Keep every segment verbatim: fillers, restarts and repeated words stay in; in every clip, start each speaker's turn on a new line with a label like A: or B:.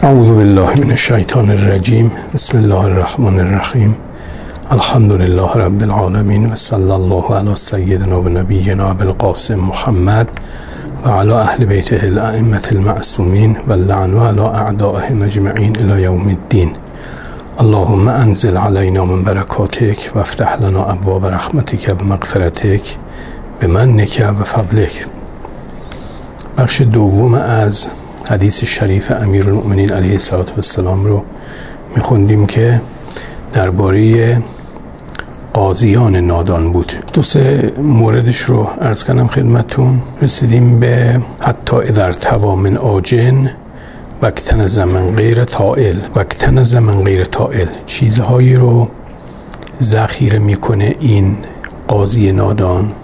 A: اعوذ بالله من الشیطان الرجیم. بسم الله الرحمن الرحیم. الحمد لله رب العالمین و صلی الله علی سیدنا و نبینا ابی القاسم محمد و علی اهل بیته الائمة المعصومین و اللعن علی اعدائهم اجمعین الی یوم الدین. اللهم انزل علینا من برکاتک و افتح لنا ابواب رحمتک و مغفرتک بمنک و فضلک. بخش دوم از حدیث شریف امیرالمؤمنین علیه السلام رو میخوندیم که درباره قاضیان نادان بود. دو سه موردش رو عرض کنم خدمتتون. رسیدیم به حتی اذا ارتوی من آجن واکتنز من غیر طائل واکتنز من غیر طائل، چیزهایی رو ذخیره میکنه این قاضی نادان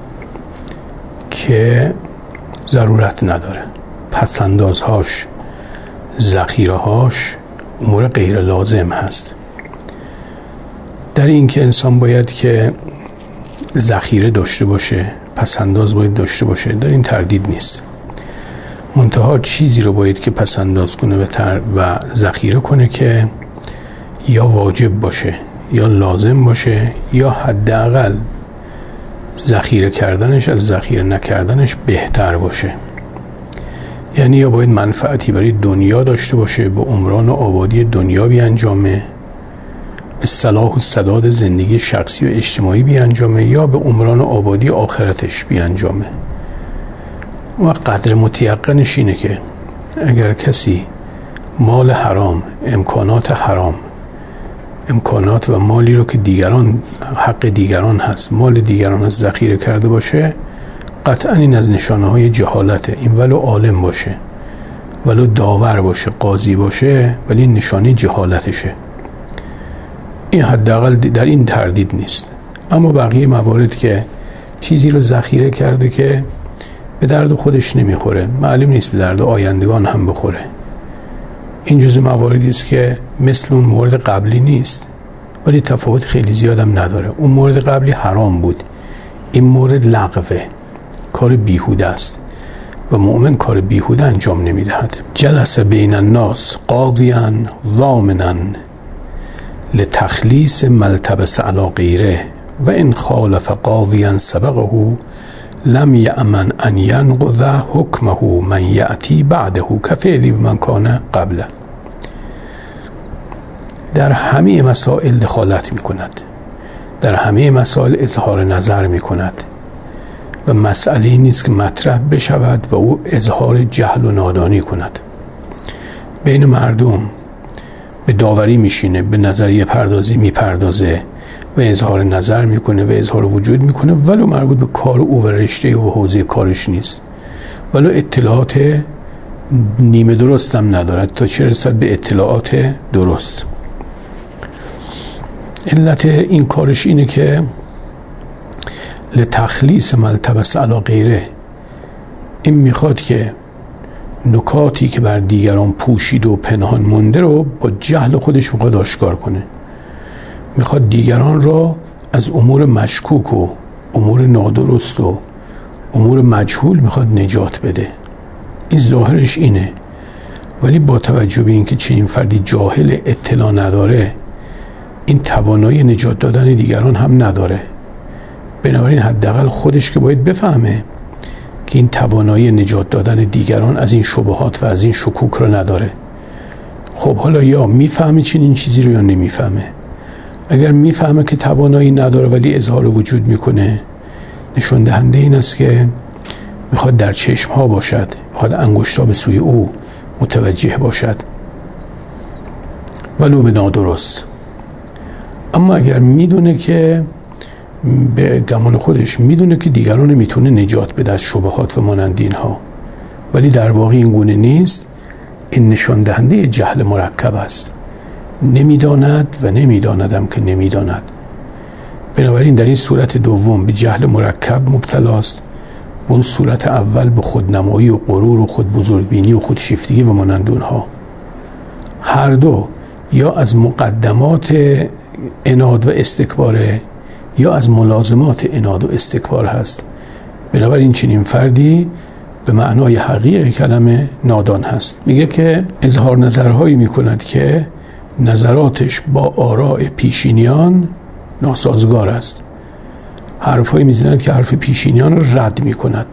A: که ضرورت نداره، پسندازهاش، ذخیرهاش امور غیر لازم هست. در این که انسان باید که ذخیره داشته باشه، پسنداز باید داشته باشه، در این تردید نیست. منتها چیزی رو باید که پسنداز کنه و, تر و ذخیره کنه که یا واجب باشه یا لازم باشه یا حداقل ذخیره کردنش از ذخیره نکردنش بهتر باشه. یعنی یا باید منفعتی برای دنیا داشته باشه، به عمران و آبادی دنیا بیانجامه، به صلاح و سداد زندگی شخصی و اجتماعی بیانجامه، یا به عمران و آبادی آخرتش بیانجامه. و قدر متیقنش اینه که اگر کسی مال حرام، امکانات حرام، امکانات و مالی رو که دیگران حق دیگران هست، مال دیگران هست ذخیره کرده باشه، قطعا این از نشانه های جهالته. این ولو عالم باشه، ولو داور باشه، قاضی باشه، ولی نشانه جهالتشه. این حداقل در این تردید نیست. اما بقیه موارد که چیزی رو ذخیره کرده که به درد خودش نمیخوره، معلوم نیست به درد آیندگان هم بخوره، این جزء مواردی است که مثل اون مورد قبلی نیست، ولی تفاوت خیلی زیادم نداره. اون مورد قبلی حرام بود، این مورد لغوه، کار بیهوده است و مؤمن کار بیهوده انجام نمیدهد. جلس بین الناس قاضیا ضامنا لتخلیص ملتبس علی غیره و ان خالف قاضیا سبقه لم یأمن ان ینقض حکمه من یأتی بعده کفعلی بمن کان قبله. در همه مسائل دخالت می کند، در همه مسائل اظهار نظر می کند و مسئله نیست که مطرح بشود و او اظهار جهل و نادانی کند. بین مردم به داوری میشینه، به نظریه پردازی میپردازه و اظهار نظر میکنه و اظهار وجود میکنه، ولو مربوط به کار او و رشته و حوزه کارش نیست، ولو اطلاعات نیمه درست هم ندارد تا چه رسد به اطلاعات درست. علت این کارش اینه که لتخلیص ملتبس علی غیره، این میخواد که نکاتی که بر دیگران پوشید و پنهان مونده رو با جهل خودش میخواد آشکار کنه. میخواد دیگران را از امور مشکوک و امور نادرست و امور مجهول میخواد نجات بده. این ظاهرش اینه، ولی با توجه به اینکه چنین فردی جاهل، اطلاع نداره، این توانایی نجات دادن دیگران هم نداره. بنابراین حداقل خودش که باید بفهمه که این توانایی نجات دادن دیگران از این شبهات و از این شکوک رو نداره. خب حالا یا میفهمه چنین چیزی رو یا نمیفهمه. اگر میفهمه که توانایی نداره ولی اظهار وجود میکنه، نشون دهنده این است که میخواد در چشم ها باشد، میخواد انگشتا به سوی او متوجه باشد، ولو به نادرست. اما اگر میدونه که به گمان خودش میدونه که دیگران میتونه نجات بده از شبهات و مانند اینها، ولی در واقع این گونه نیست، این نشان دهنده جهل مرکب است. نمیداند و نمیداندم که نمیداند. بنابراین در این صورت دوم به جهل مرکب مبتلاست، اون صورت اول به خودنمایی و غرور و خود بزرگبینی و خودشیفتگی و مانند اونها. هر دو یا از مقدمات عناد و استکباره یا از ملازمات عناد و استکبار هست. بنابراین چنین فردی به معنای حقیقی کلمه نادان هست. میگه که اظهار نظرهایی میکند که نظراتش با آراء پیشینیان ناسازگار است. حرفایی میزند که حرف پیشینیان رو رد میکند.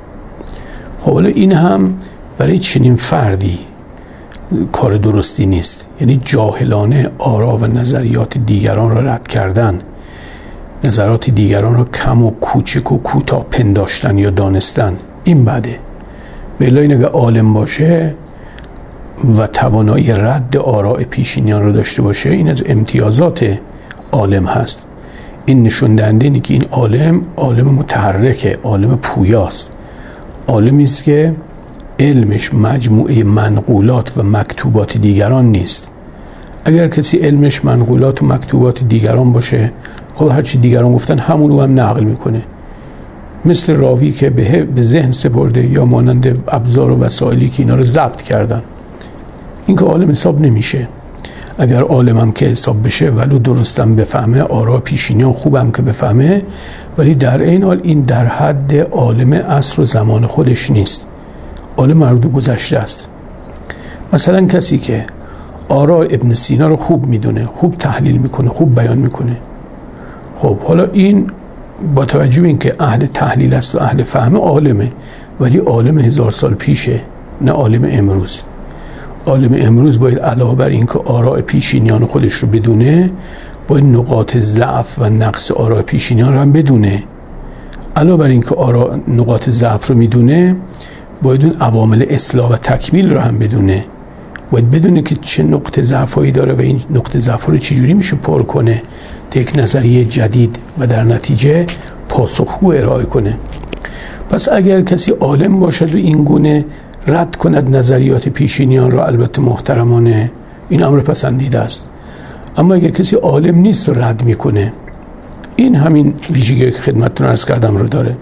A: خب حالا این هم برای چنین فردی کار درستی نیست. یعنی جاهلانه آرا و نظریات دیگران را رد کردن، نظرات دیگران را کم و کوچک و کوتاه پنداشتن یا دانستن، این بده. بلا این اگه عالم باشه و توانایی رد آراء پیشینیان رو داشته باشه، این از امتیازات عالم هست. این نشون دهنده اینه که این عالم عالم متحرکه، عالم پویاست، عالمی است که علمش مجموعه منقولات و مکتوبات دیگران نیست. اگر کسی علمش منقولات و مکتوبات دیگران باشه، خب هرچی دیگران گفتن همون رو هم نقل میکنه، مثل راوی که به ذهن سپرده یا مانند ابزار و وسایلی که اینا رو ضبط کردن. این که عالم حساب نمیشه. اگر عالم هم که حساب بشه ولو درستم بفهمه، آرا پیشینیان خوبم که بفهمه، ولی در این حال این در حد عالم عصر و زمان خودش نیست، عالم مربوط گذشته است. مثلا کسی که آرا ابن سینا رو خوب میدونه، خوب تحلیل میکنه، خوب بیان میکنه، خب حالا این با توجه به این که اهل تحلیل است و اهل فهم عالمه، ولی عالم هزار سال پیشه، نه عالم امروز. عالم امروز باید علاوه بر این که آراء پیشینیان خودش رو بدونه، باید نقاط ضعف و نقص آراء پیشینیان رو هم بدونه. علاوه بر این که آراء نقاط ضعف رو میدونه، باید اون عوامل اصلاح و تکمیل رو هم بدونه. باید بدونه که چه نقطه ضعفایی داره و این نقطه ضعف رو چجوری میشه پر کنه تا یک نظریه جدید و در نتیجه پاسخگو ارائه کنه. پس اگر کسی عالم باشد و این گونه رد کند نظریات پیشینیان را، البته محترمانه، این امر پسندیده است. اما اگر کسی عالم نیست و رد میکنه، این همین ویژگی که خدمتتون عرض کردم رو داره.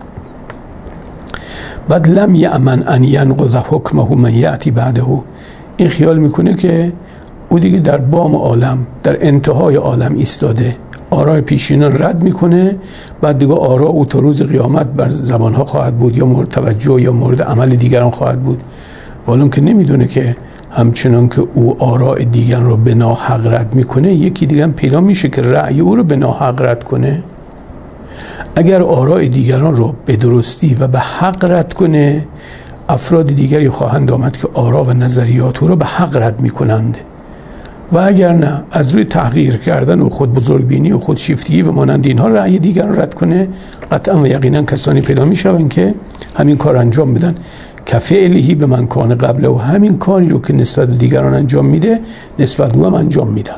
A: بعد لم یأمن ان ینقض حکمه من یأتی بعده، این خیال میکنه که او دیگه در بام عالم، در انتهای عالم ایستاده، آراء پیشینیان رد میکنه، بعد دیگه آراء او تا روز قیامت بر زبانها خواهد بود یا مورد توجه یا مورد عمل دیگران خواهد بود. ولی که نمیدونه که همچنان که او آراء دیگران رو به ناحق رد میکنه، یکی دیگه هم پیدا میشه که رأی او رو به ناحق رد کنه. اگر آراء دیگران رو به درستی و به حق رد کنه، افراد دیگری خواهند آمد که آراء و نظریات او رو به حق رد میکنند. و اگر نه، از روی تحقیر کردن و خود بزرگبینی و خود شیفتگی و مانند اینها رأی دیگران رد کنه، قطعا و یقینا کسانی پیدا میشوند که همین کار انجام بدن که فعلهی به من کان قبله، و همین کاری رو که نسبت به دیگران انجام میده نسبت به هم انجام میدن.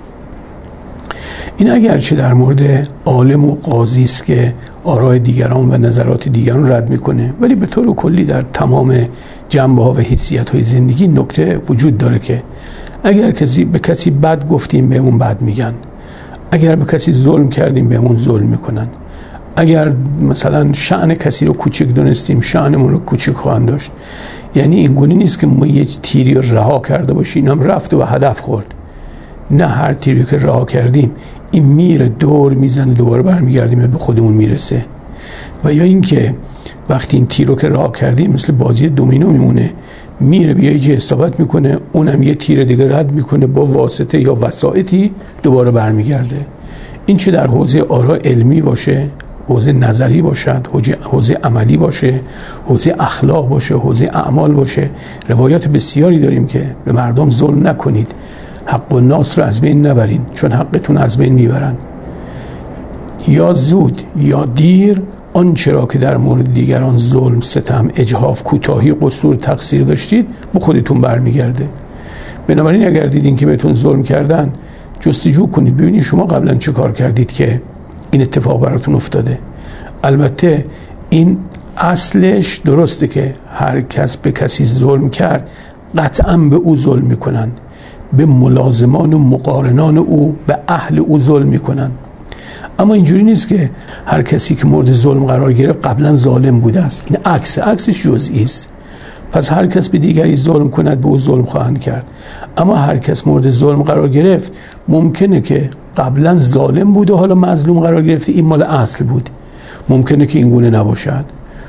A: این اگرچه در مورد عالم و قاضی است که آراء دیگران و نظرات دیگران رد میکنه، ولی به طور کلی در تمام جنبه ها و حیثیت های زندگی نکته وجود داره که اگر کسی به کسی بد گفتیم بهمون بد میگن، اگر به کسی ظلم کردیم بهمون ظلم میکنن، اگر مثلا شأن کسی رو کوچک دونستیم شأنمون رو کوچک خواهند داشت. یعنی این گونه نیست که ما یه تیری رو رها کرده باشیم هم رفت و هدف خورد. نه، هر تیری که رها کردیم این میره دور میزنه دوباره برمیگردیم به خودمون میرسه. و یا اینکه وقتی این تیر رو که رها کردیم مثل بازی دومینو میمونه، میره به یه جای اصابت میکنه، اونم یه تیر دیگه رد میکنه با واسطه یا وسائطی دوباره برمیگرده. این چه در حوزه آراء علمی باشه، حوزه نظری باشد، حوزه عملی باشه، حوزه اخلاق باشه، حوزه اعمال باشه. روایات بسیاری داریم که به مردم ظلم نکنید، حق و ناس رو از بین نبرین، چون حقتون از بین میبرن. یا زود یا دیر آنچه را که در مورد دیگران ظلم، ستم، اجحاف، کوتاهی، قصور، تقصیر داشتید به خودتون برمیگرده. بنابراین اگر دیدین که بهتون ظلم کردن، جستجو کنید ببینید شما قبلا چه کار کردید که این اتفاق براتون افتاده. البته این اصلش درسته که هر کس به کسی ظلم کرد قطعا به او ظلم میکنن، به ملازمان و مقارنان او، به اهل او ظلم میکنن. اما اینجوری نیست که هر کسی که مورد ظلم قرار گرفت قبلا ظالم بوده است. این عکس عکسش جزئی است. پس هر کس به دیگری ظلم کند به او ظلم خواهند کرد. اما هر کس مورد ظلم قرار گرفت ممکنه که قبلا ظالم بود و حالا مظلوم قرار گرفته، این مال اصل بود. ممکنه که این گونه نباشد.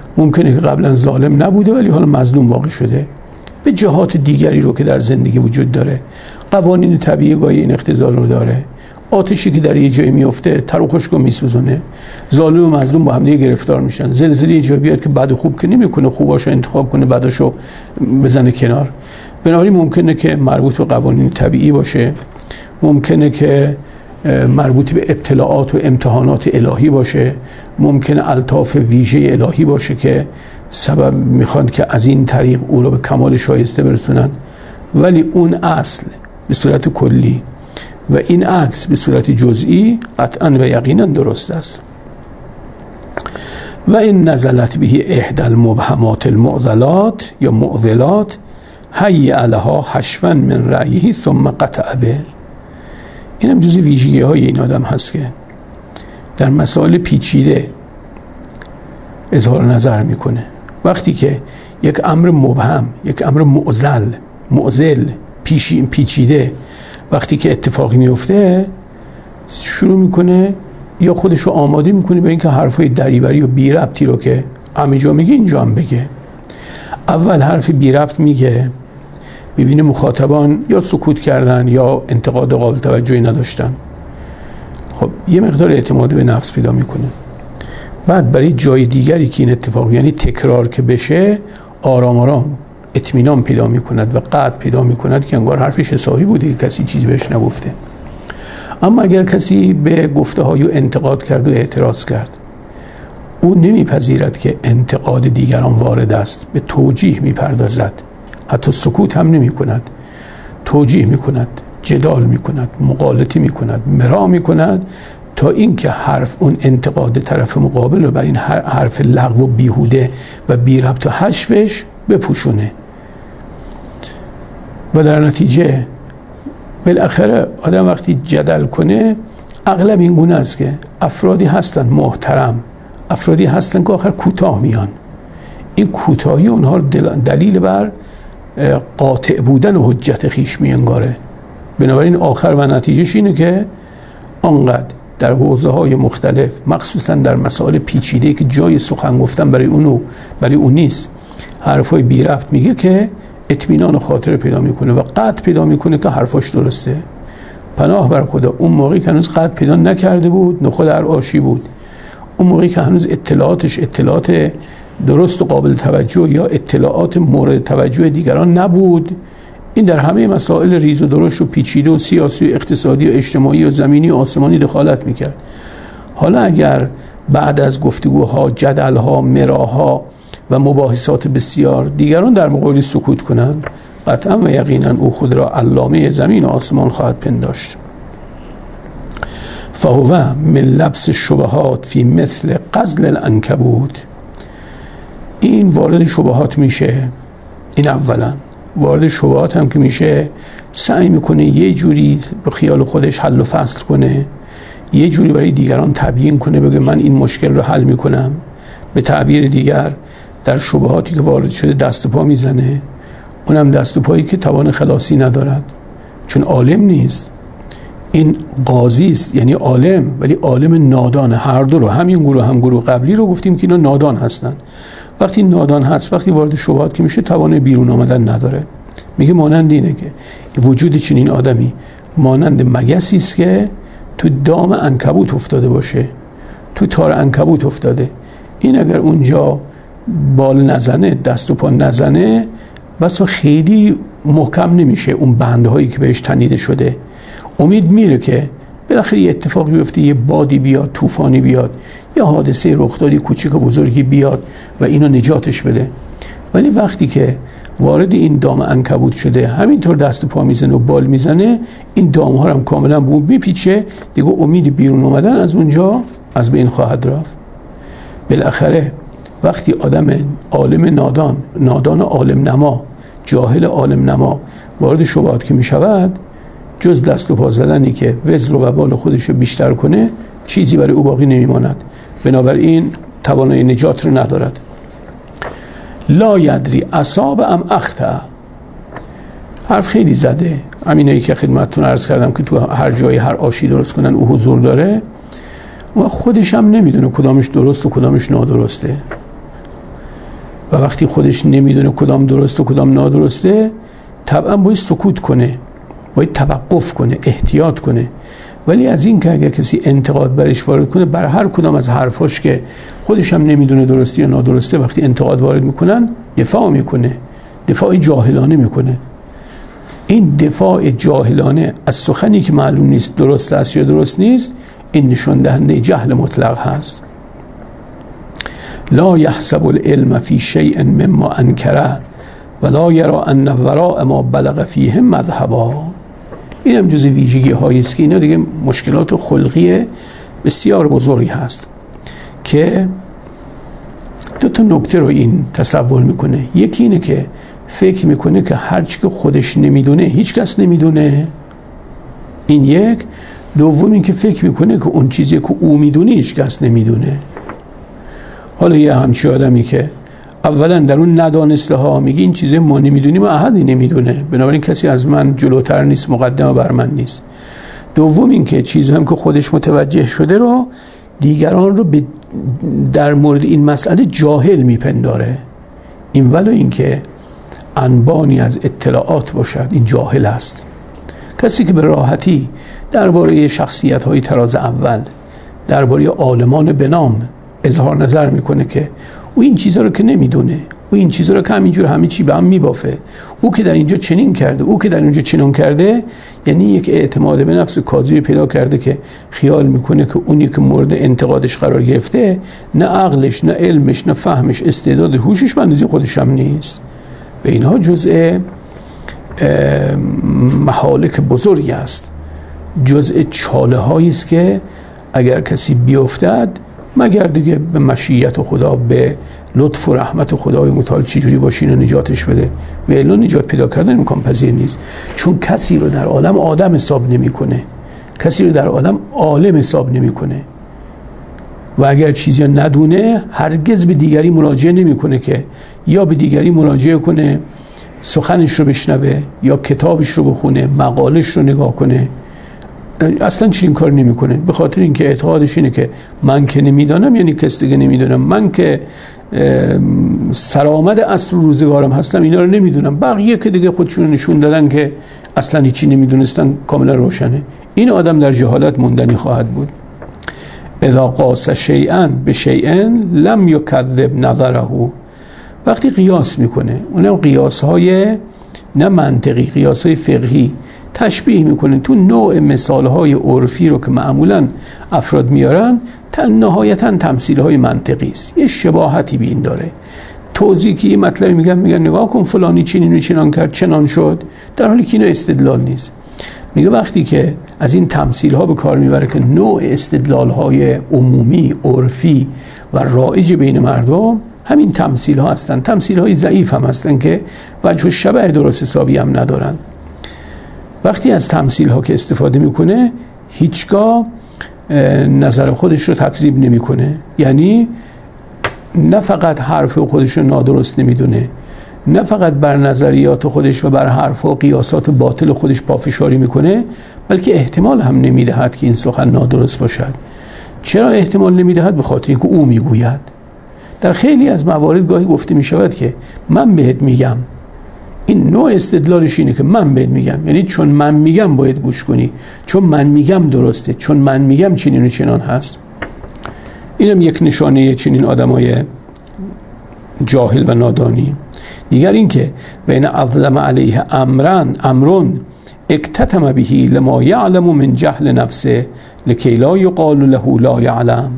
A: ممکنه که قبلا ظالم نبوده ولی حالا مظلوم واقع شده، به جهات دیگری رو که در زندگی وجود داره. قوانین طبیعی گاهی این اختزال رو داره. آتشی که در یه جایی میفته تر و خشک رو میسوزونه. ظالم و مظلوم با هم دیگه گرفتار میشن. زلزله یه جایی بیاد که بد و خوب که نمیکنه، خوباشو انتخاب کنه، بداشو بزنه کنار. بنابراین ممکنه که مربوط به قوانین طبیعی باشه، ممکنه که مربوط به ابتلاعات و امتحانات الهی باشه، ممکنه الطاف ویژه الهی باشه که سبب میخوان که از این طریق او رو به کمال شایسته برسونن. ولی اون اصل به صورت کلی و این عکس به صورت جزئی قطعا و یقینا درست است. و این نزلت به احدى المبهمات المعضلات یا معضلات هیأ لها حشوا من رأیه ثم قطع به. این هم جزء ویژگی های این آدم هست که در مسائل پیچیده اظهار نظر میکنه. وقتی که یک امر مبهم، یک امر معضل، معضل، پیشی پیچیده وقتی که اتفاقی میفته شروع میکنه یا خودش رو آماده میکنه به اینکه حرفای دریوری و بی ربطی رو که همه جا میگه اینجا هم بگه. اول حرف بی ربط میگه، میبینه مخاطبان یا سکوت کردن یا انتقاد قابل توجهی نداشتن، خب یه مقدار اعتماد به نفس پیدا میکنه. بعد برای جای دیگری که این اتفاق یعنی تکرار که بشه آرام آرام اطمینان پیدا میکند و قطع پیدا میکند که انگار حرفش حسابی بوده، کسی چیزی بهش نگفته. اما اگر کسی به گفته های انتقاد کرد و اعتراض کرد، او نمیپذیرد که انتقاد دیگران وارد است، به توجیه میپردازد، حتی سکوت هم نمی کند، توجیه می کند، جدال می کند، مقالطه می کند، مرا می کند تا اینکه حرف اون انتقاد طرف مقابل رو بر این حرف لغو و بیهوده و بی ربط و حشوش بپوشونه. و در نتیجه بالاخره آدم وقتی جدل کنه اغلب این گونه است که افرادی هستن محترم، افرادی هستن که آخر کوتاه میان. این کوتاهی اونها دلیل بر قاطع بودن و حجت خیش میانگاره. بنابراین آخر و نتیجهش اینه که آنقدر در حوزه های مختلف مخصوصا در مسائل پیچیده که جای سخن گفتن برای اونو برای اون نیست حرفای بی ربط میگه که اطمینان و خاطر پیدا میکنه و قطع پیدا میکنه که حرفاش درسته. پناه بر خدا اون موقعی که هنوز قطع پیدا نکرده بود نخود در آشی بود. اون موقعی که هنوز اطلاعاتش اطلاعات درست و قابل توجه یا اطلاعات مورد توجه دیگران نبود، این در همه مسائل ریز و درشت و پیچیده و سیاسی و اقتصادی و اجتماعی و زمینی و آسمانی دخالت میکرد. حالا اگر بعد از گفتگوها، جدلها، مراها و مباحثات بسیار دیگران در مقابل سکوت کنند، قطعا و یقینا او خود را علامه زمین و آسمان خواهد پنداشت. فهو من لبس شبهات فی مثل غزل العنکبوت. این وارد شبهات میشه. این اولا وارد شبهات هم که میشه سعی میکنه یه جوری به خیال خودش حل و فصل کنه، یه جوری برای دیگران تبیین کنه، بگه من این مشکل رو حل میکنم. به تعبیر دیگر در شبهاتی که وارد شده دست و پا میزنه، اونم دست و پایی که توان خلاصی ندارد، چون عالم نیست. این قاضی است، یعنی عالم، ولی عالم نادان. هر دو رو، همین گروه هم گروه قبلی رو گفتیم که اینا نادان هستن. وقتی نادان هست، وقتی وارد شبهات که میشه توان بیرون آمدن نداره. میگه مانند اینه که وجود چنین آدمی مانند مگسی است که تو دام عنکبوت افتاده باشه، تو تار عنکبوت افتاده. این اگر اونجا بال نزنه، دست و پا نزنه، بس خیلی محکم نمیشه اون بندهایی که بهش تنیده شده. امید میره که بالاخره یه اتفاقی بیفته، یه بادی بیاد، طوفانی بیاد، یا حادثه رخ دادی کوچیک و بزرگی بیاد و اینو نجاتش بده. ولی وقتی که وارد این دام عنکبوت شده، همینطور دست و پا میزنه و بال میزنه، این دام ها هم کاملا به اون میپیچه، دیگه امید بیرون اومدن از اونجا از بین خواهد رفت. بالاخره وقتی آدم عالم نادان، نادان عالم نما، جاهل عالم نما وارد شبهات که میشود، جز دست و پا زدنی که وزر و وبال خودش رو بیشتر کنه، چیزی برای او باقی نمیماند. بنابراین توانایی نجات رو ندارد. لا یدری اصاب ام اخطأ. حرف خیلی زده، همینایی که خدمتتون عرض کردم که تو هر جایی هر آشی درست کنن او حضور داره و خودش هم نمیدونه کدامش درست و کدامش نادرسته. و وقتی خودش نمیدونه کدام درسته و کدام نادرسته، طبعا باید سکوت کنه، باید توقف کنه، احتیاط کنه. ولی از این که اگر کسی انتقاد برش وارد کنه، بر هر کدام از حرفاش که خودش هم نمیدونه درستی یا نادرسته، وقتی انتقاد وارد میکنن دفاع میکنه، دفاع جاهلانه میکنه. این دفاع جاهلانه از سخنی که معلوم نیست درست است یا درست نیست، این نشان دهنده جهل مطلق هست. لا یحسب العلم فی شیء مما انکره ولا یرى ان وراء ما بلغ فیه مذهبا. این هم جز ویژگی هایی است که اینا دیگه مشکلات خلقی بسیار بزرگی هست که دو تا نکته رو این تصور میکنه. یکی اینه که فکر میکنه که هرچی که خودش نمیدونه هیچ کس نمیدونه، این یک. دوم این که فکر میکنه که اون چیزی که او میدونه هیچ کس نمیدونه. حالا یه همچی آدمی که اولا در اون ندانسته ها میگه این چیزی ما نمیدونیم و احدی نمیدونه، بنابراین کسی از من جلوتر نیست، مقدم بر من نیست. دوم این که چیزی هم که خودش متوجه شده رو دیگران رو در مورد این مسئله جاهل میپنداره. این ولو این که انبانی از اطلاعات باشد، این جاهل است. کسی که به راحتی درباره شخصیت های تراز اول، درباره عالمان به نام اظهار نظر میکنه که او این چیزا رو که نمیدونه، او این چیزا رو که همینجور همه چی به هم میبافه، او که در اینجا چنین کرده، او که در اینجا چنون کرده، یعنی یک اعتماد به نفس کاذبی پیدا کرده که خیال میکنه که اونی که مورد انتقادش قرار گرفته نه عقلش، نه علمش، نه فهمش، استعداد، هوشش به اندازه خودش هم نیست. و اینها جزء محالک بزرگی است، جزء چاله هایی است که اگر کسی بیفتد، مگر دیگه به مشیت خدا، به لطف و رحمت خدای متعال چجوری باشین و نجاتش بده. و الا نجات پیدا کردن امکان پذیر نیست، چون کسی رو در عالم آدم حساب نمیکنه، کسی رو در عالم عالم حساب نمیکنه. و اگر چیزی ندونه هرگز به دیگری مراجعه نمیکنه که یا به دیگری مراجعه کنه، سخنش رو بشنوه، یا کتابش رو بخونه، مقالش رو نگاه کنه. اصلا چنین کار نمیکنه، به خاطر اینکه اعتقادش اینه که من که نمیدانم یعنی کس دیگه نمیدونم، من که سرآمد اصل روزگارم هستم اینا رو نمیدونم، بقیه که دیگه خودشون نشون دادن که اصلا هیچی نمیدونستن، کاملا روشنه. این آدم در جهالت موندنی خواهد بود. اذا قاس شیئا بشیء لم یکذب نظره. وقتی قیاس میکنه، اونم قیاس های نه منطقی، قیاس های فقهی، تشبیه میکنه تو نوع مثال های عرفی رو که معمولا افراد میارن، تا نهایتا تمثیل های منطقی است، یه شباهتی به این داره. توضیح که یه مطلبی میگن میگن نگاه کن فلانی چنین و چنان کرد چنان شد، در حالی که اینا استدلال نیست. میگه وقتی که از این تمثیل ها به کار میبره که نوع استدلال های عمومی، عرفی و رایج بین مردم همین تمثیل ها هستن، تمثیل های ضعیف هم هستن که وجه شبه درست حسابی هم ندارن. وقتی از تمثیل ها که استفاده میکنه هیچگاه نظر خودش رو تکذیب نمیکنه، یعنی نه فقط حرف خودش رو نادرست نمیدونه، نه فقط بر نظریات خودش و بر حرف و قیاسات باطل خودش پافشاری میکنه، بلکه احتمال هم نمیدهد که این سخن نادرست باشد. چرا احتمال نمیدهد؟ به خاطر اینکه او میگوید. در خیلی از موارد گاهی گفته میشود که من بهت میگم، این نوع استدلالش اینه که من بهت میگم، یعنی چون من میگم باید گوش کنی، چون من میگم درسته، چون من میگم چنین و چنان هست. اینم یک نشانه چنین آدمای جاهل و نادانی. دیگر این که بین اظلم علیه امرن امرون اکتتم بهی لما یعلم من جهل نفسه لکی لا یقال له لا یعلم.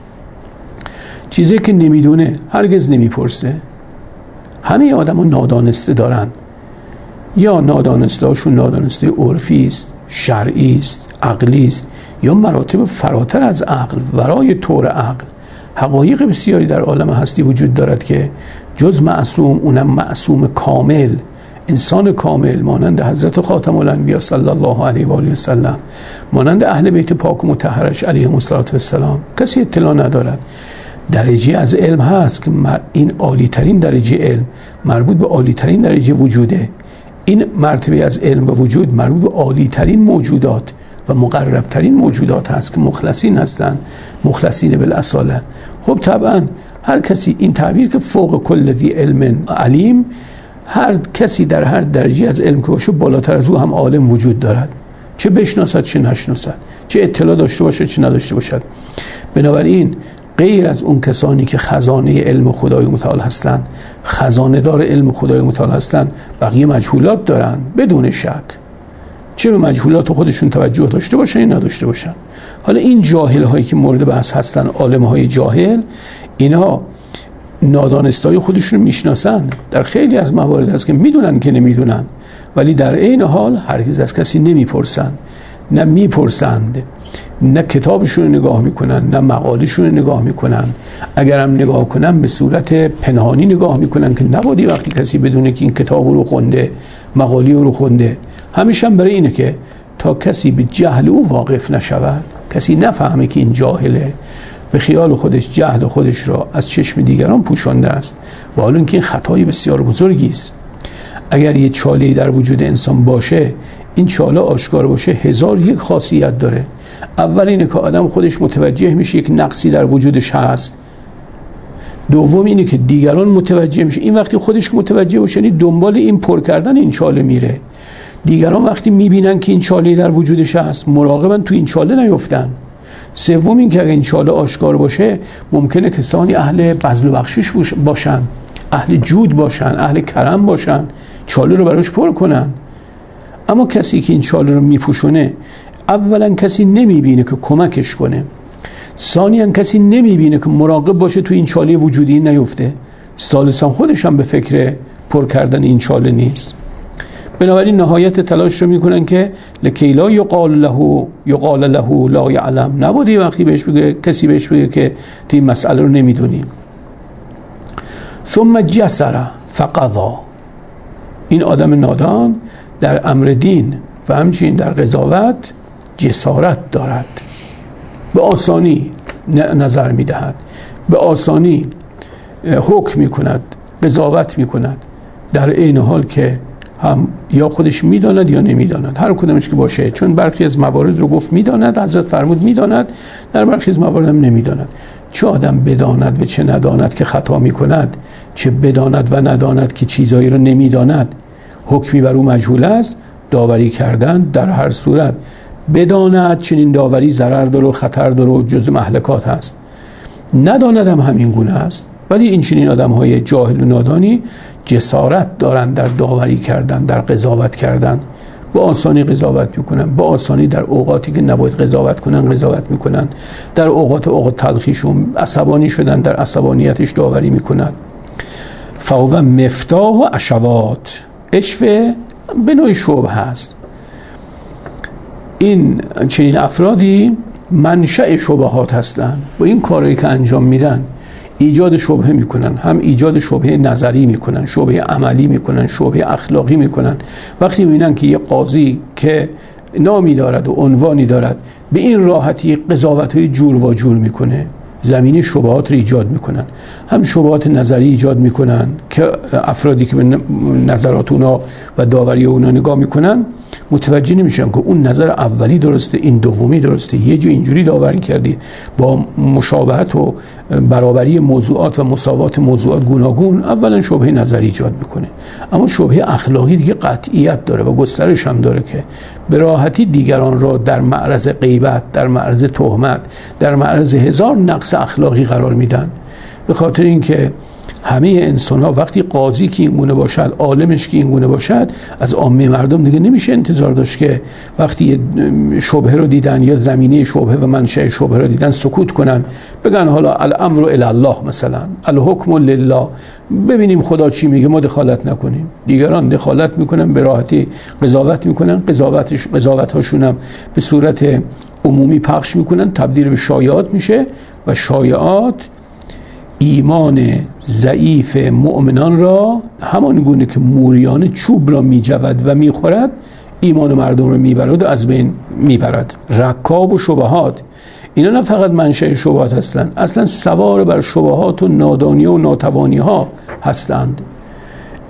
A: چیزی که نمیدونه هرگز نمیپرسه. همه آدم ها نادانسته دارن، یا نادانسته هاشون نادانسته عرفی است، شرعی است، عقلی است، یا مراتب فراتر از عقل، ورای طور عقل. حقایق بسیاری در عالم هستی وجود دارد که جز معصوم، اونم معصوم کامل، انسان کامل مانند حضرت خاتم الانبیا صلی الله علیه و آله و سلم، مانند اهل بیت پاک و مطهرش علیهم السلام، کسی اطلاع ندارد. درجه از علم هست که این عالی ترین درجه علم مربوط به عالی ترین درجه وجوده. این مرتبه از علم و وجود مربوط به عالی ترین موجودات و مقرب ترین موجودات هست که مخلصین هستند، مخلصین بالاصاله. خب طبعا هر کسی، این تعبیر که فوق کل ذی علم علیم، هر کسی در هر درجه از علم که باشه بالاتر از او هم عالم وجود دارد، چه بشناسد چه نشناسد، چه اطلاع داشته باشه چه نداشته باشد. بنابراین غیر از اون کسانی که خزانه علم خدای متعال هستند، خزانه دار علم خدای متعال هستند، بقیه مجهولات دارن بدون شک، چه به مجهولات خودشون توجه داشته باشن یا نداشته باشن. حالا این جاهل هایی که مورد بحث هستن، عالم های جاهل، اینا نادانستای خودشون میشناسن. در خیلی از موارد هست که میدونن که نمیدونن، ولی در عین حال هرگز از کسی نمیپرسن، نه میپرسند، نه کتابشون رو نگاه میکنن، نه مقالشون رو نگاه میکنن. اگرم نگاه کنن به صورت پنهانی نگاه میکنن که نبودی وقتی کسی بدونه که این کتاب رو خونده، مقالی رو خونده. همیشه هم برای اینه که تا کسی به جهل او واقف نشود، کسی نفهمه که این جاهله، به خیال خودش جهل خودش را از چشم دیگران پوشانده است، و حالا اینکه این خطای بسیار بزرگی است. اگر یه چاله در وجود انسان باشه، این چاله آشکار باشه، هزار یک خاصیت داره. اول اینه که آدم خودش متوجه میشه یک نقصی در وجودش هست. دوم اینه که دیگران متوجه میشه. این وقتی خودش متوجه باشه، یعنی دنبال این پر کردن این چاله میره. دیگران وقتی میبینن که این چاله در وجودش هست، مراقبن تو این چاله نیفتن. سوم این که اگه این چاله آشکار باشه، ممکنه کسانی اهل بذل و بخشش باشن، اهل جود باشن، اهل کرم باشن، چاله رو براش پر کنن. اما کسی که این چاله رو میپوشونه، اولا کسی نمیبینه که کمکش کنه، ثانیاً کسی نمیبینه که مراقب باشه تو این چاله وجودی نیفته، ثالثاً خودش هم به فکر پر کردن این چاله نیست. بنابراین نهایت تلاش رو میکنن که لکی لا یقال له یقال له لا یعلم، نبودی وقتی بهش بگه، کسی بهش بگه که تو این مسئله رو نمیدونی. ثم جسر فقضا، این آدم نادان در امر دین و همچنین در قضاوت جسارت دارد، به آسانی نظر میدهد، به آسانی حکم میکند، قضاوت میکند، در این حال که هم یا خودش میداند یا نمیداند، هر کدومش که باشه. چون برخی از موارد رو گفت میداند، حضرت فرمود میداند، در برخی از موارد هم نمیداند. چه آدم بداند و چه نداند که خطا میکند، چه بداند و نداند که چیزایی رو نمیداند، حکمی بر او مجهول است. داوری کردن در هر صورت، بداند چنین داوری ضرر داره و خطر داره و جزء مهلکات هست، نداند هم همین گونه است. ولی این چنین آدم های جاهل و نادانی جسارت دارن در داوری کردن، در قضاوت کردن، با آسانی قضاوت میکنن، با آسانی در اوقاتی که نباید قضاوت کنن قضاوت میکنن، در اوقات اوقات تلخیشون عصبانی شدن، در عصبانیتش داوری میکنن. فهو مفتاح و اشوات، اشوه به نوعی شبه هست. این چنین افرادی منشأ شبهات هستن، با این کاری که انجام میدن ایجاد شبهه میکنن، هم ایجاد شبهه نظری میکنن، شبهه عملی میکنن، شبهه اخلاقی میکنن. وقتی میبینن که یه قاضی که نامی دارد و عنوانی دارد به این راحتی قضاوت‌های جور و جور میکنه، زمینه شبهات رو ایجاد میکنن. هم شبهات نظری ایجاد میکنن که افرادی که به نظرات اونا و داوری اونا نگاه میکنن متوجه نمیشن که اون نظر اولی درسته، این دومی درسته، یه جو اینجوری داوری کردی. با مشابهت و برابری موضوعات و مساوات موضوعات گوناگون اولا شبهه نظری ایجاد میکنه. اما شبهه اخلاقی دیگه قطعیت داره و گسترش هم داره که به راحتی دیگران را در معرض غیبت، در معرض تهمت، در معرض هزار نقص اخلاقی قرار میدن. به خاطر اینکه همه انسان ها وقتی قاضی که این گونه باشد، عالمش که این گونه باشد، از عامه مردم دیگه نمیشه انتظار داشت که وقتی شبهه رو دیدن یا زمینه شبهه و منشأ شبهه رو دیدن سکوت کنن، بگن حالا الامر الی الله، مثلا الحکم لله، ببینیم خدا چی میگه، ما دخالت نکنیم. دیگران دخالت میکنن، به راحتی قضاوت میکنن، قضاوتش قضاوت هاشون هم به صورت عمومی پخش میکنن، تبدیل به شایعات میشه و شایعات ایمان ضعیف مؤمنان را همان گونه که موریان چوب را میجود و میخورد، ایمان مردم را میبرد و از بین میبرد. رکاب و شبهات، اینا نه فقط منشأ شبهات هستند، اصلا سوار بر شبهات و نادانی و ناتوانی ها هستند.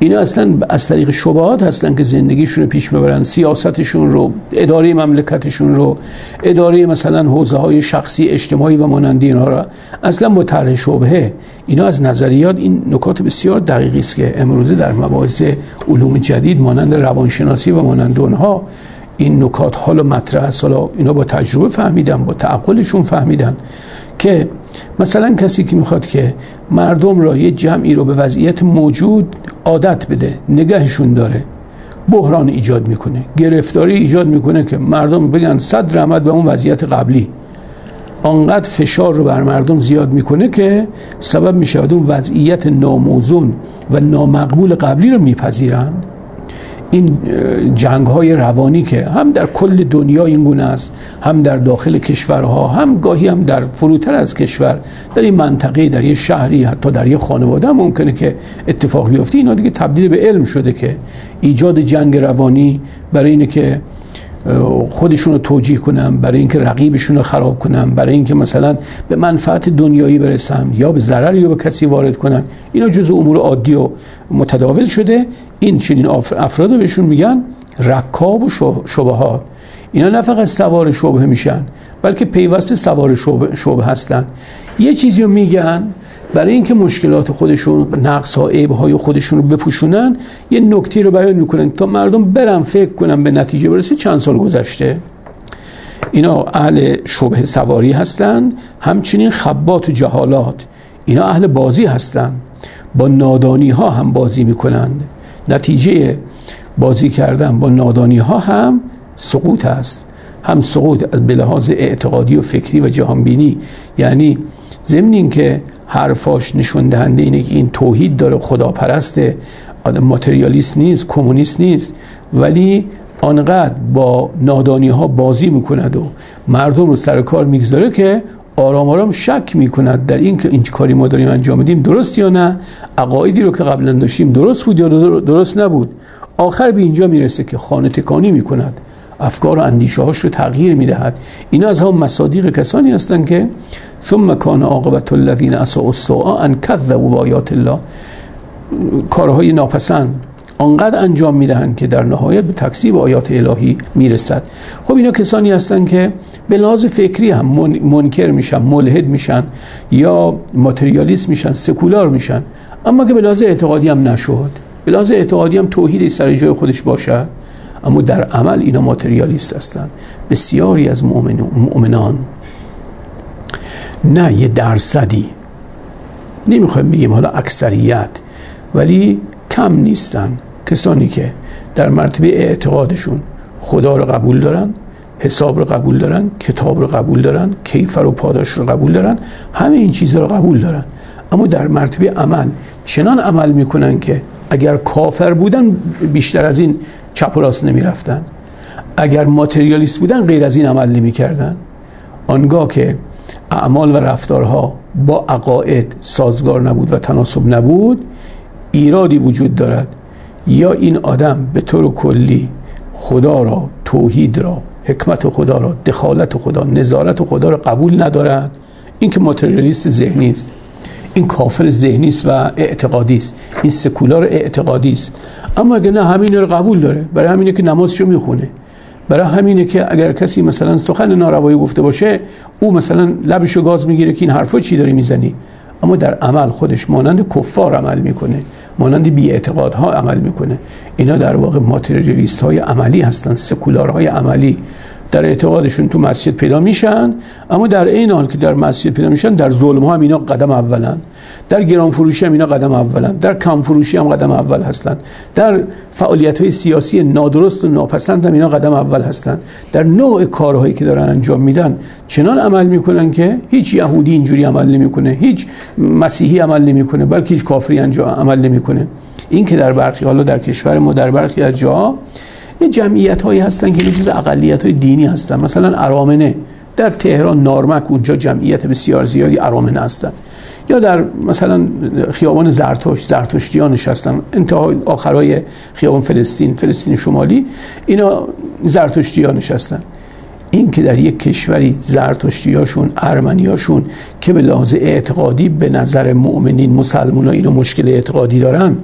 A: اینا اصلا از طریق شبهات هستن که زندگیشون رو پیش ببرن، سیاستشون رو، اداره مملکتشون رو، اداره مثلا حوزه های شخصی اجتماعی و مانند اینها را اصلا با طرح شبهه. اینا از نظریات این نکات بسیار دقیقی است که امروزه در مباحث علوم جدید مانند روانشناسی و مانند اونها این نکات حالا مطرح است. حالا اینا با تجربه فهمیدن، با تعقلشون فهمیدن که مثلا کسی که میخواد که مردم را یه جمعی رو به وضعیت موجود عادت بده، نگهشون داره، بحران ایجاد میکنه، گرفتاری ایجاد میکنه که مردم بگن صد رحمت به اون وضعیت قبلی، آنقدر فشار رو بر مردم زیاد میکنه که سبب میشود اون وضعیت ناموزون و نامقبول قبلی رو میپذیرن. این جنگ های روانی که هم در کل دنیا این گونه است، هم در داخل کشورها، هم گاهی هم در فروتر از کشور، در این منطقه، در یه شهری، حتی در یه خانواده هم ممکنه که اتفاق بیفته. اینا دیگه تبدیل به علم شده که ایجاد جنگ روانی برای اینه که خودشون رو توجیه کنم، برای اینکه رقیبشون رو خراب کنم، برای اینکه مثلا به منفعت دنیایی برسم یا به ضرری رو به کسی وارد کنن، اینا جزء امور عادی و متداول شده. این چنین افراد رو بهشون میگن رکاب و شبهات. اینا نه فقط سوار شبهه میشن بلکه پیوسته سوار شبهه, شبهه هستن. یه چیزی رو میگن برای اینکه مشکلات خودشون، نقص ها، عیب های خودشون رو بپوشونن، یه نکته رو بیان میکنن تا مردم برن فکر کنن به نتیجه برسه چند سال گذشته. اینا اهل شبهه سواری هستن. همچنین خبات و جهالات، اینا اهل بازی هستن، با نادانی ها هم بازی میکنن. نتیجه بازی کردن با نادانی ها هم سقوط است، هم سقوط به لحاظ اعتقادی و فکری و جهانبینی. یعنی ضمن این که حرفاش نشون دهنده اینه که این توحید داره، خداپرسته، آدم ماتریالیست نیست، کمونیست نیست، ولی آنقدر با نادانی ها بازی میکند و مردم رو سر کار میگذاره که آرام آرام شک میکند در این که این کاری ما داریم انجام بدیم درست یا نه، عقایدی رو که قبلا داشتیم درست بود یا درست نبود. آخر به اینجا میرسه که خانه تکانی میکند، افکار و اندیشه هاش رو تغییر میدهد. اینا از هم مصادیق کسانی هستند که ثم کان عاقبت الذین اساءوا السوء ان کذبوا بآیات الله، کارهای ناپسند آنقدر انجام میدهند که در نهایت به تکذیب آیات الهی میرسد. خب اینا کسانی هستند که به لحاظ فکری هم منکر میشن، ملحد میشن یا ماتریالیست میشن، سکولار میشن، اما که به لحاظ اعتقادی هم نشد، به لحاظ اعتقادی هم توحید سر جای خودش باشه، اما در عمل اینا ماتریالیست هستند. بسیاری از مؤمنان، نه یه درصدی، نمیخوایم بگیم حالا اکثریت، ولی کم نیستن کسانی که در مرتبه اعتقادشون خدا رو قبول دارن، حساب رو قبول دارن، کتاب رو قبول دارن، کیفر و پاداش رو قبول دارن، همه این چیزها رو قبول دارن، اما در مرتبه عمل چنان عمل میکنن که اگر کافر بودن بیشتر از این چپ و راست نمی رفتن، اگر ماتریالیست بودن غیر از این عمل نمی کردن. آنگاه که اعمال و رفتارها با عقاید سازگار نبود و تناسب نبود، ایرادی وجود دارد. یا این آدم به طور کلی خدا را، توحید را، حکمت خدا را، دخالت خدا، نظارت خدا را قبول ندارد، این که ماتریالیست ذهنی است، این کافر ذهنی است و اعتقادی است، این سکولار اعتقادی است. اما اگر نه همین رو قبول داره، برای همینه که نمازشو میخونه، برای همینه که اگر کسی مثلا سخن ناروایی گفته باشه او مثلا لبشو گاز میگیره که این حرفا چی داری میزنی، اما در عمل خودش مانند کفار عمل میکنه، مانند بی اعتقادها عمل میکنه. اینا در واقع ماتریالیست های عملی هستن، سکولار های عملی. در اعتقادشون تو مسجد پیدا میشن، اما در این حال که در مسجد پیدا میشن در ظلم ها هم اینا قدم اولن، در گران فروشی هم اینا قدم اولن، در کم فروشی هم قدم اول هستن، در فعالیت های سیاسی نادرست و ناپسند هم اینا قدم اول هستن. در نوع کارهایی که دارن انجام میدن چنان عمل میکنن که هیچ یهودی اینجوری عمل نمیکنه، هیچ مسیحی عمل نمیکنه، بلکه هیچ کافری انجام عمل نمیکنه. این که در برخی حالا در کشور ما در برخی از جاها یه جمعیت هایی هستن که جزء اقلیت های دینی هستن، مثلا ارامنه در تهران، نارمک، اونجا جمعیت بسیار زیادی ارامنه هستن، یا در مثلا خیابان زرتشت زرتشتیان نشستن، انتهای آخرای خیابان فلسطین فلسطین شمالی اینا زرتشتیان نشستن. این که در یک کشوری زرتشتیاشون، ارمنیاشون که به لحاظ اعتقادی به نظر مؤمنین مسلمان‌ها اینو مشکل اعتقادی دارن،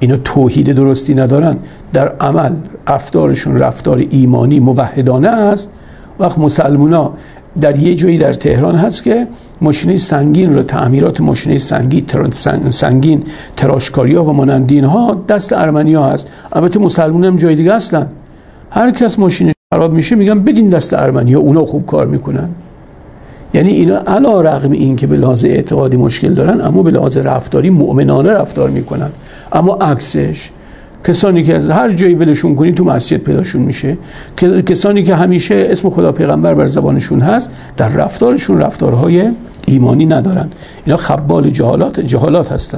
A: اینا توحید درستی ندارن، در عمل رفتارشون رفتار ایمانی موحدانه است. وقت مسلمونا در یه جایی در تهران هست که ماشین سنگین رو، تعمیرات ماشین سنگین سنگین تراشکاری ها و مانندین ها دست ارمنی ها هست. البته مسلمون هم جای دیگه هستن، هر کس ماشینش خراب میشه میگن بدین دست ارمنی ها، اونا خوب کار میکنن. یعنی اینا علی رغم این که به لحاظ اعتقادی مشکل دارن، اما به لحاظ رفتاری مؤمنانه رفتار میکنن. اما عکسش کسانی که از هر جایی ولشون کنی تو مسجد پیداشون میشه، کسانی که همیشه اسم خدا پیغمبر بر زبانشون هست، در رفتارشون رفتارهای ایمانی ندارن. اینا خبال جهالات جهالات هستن.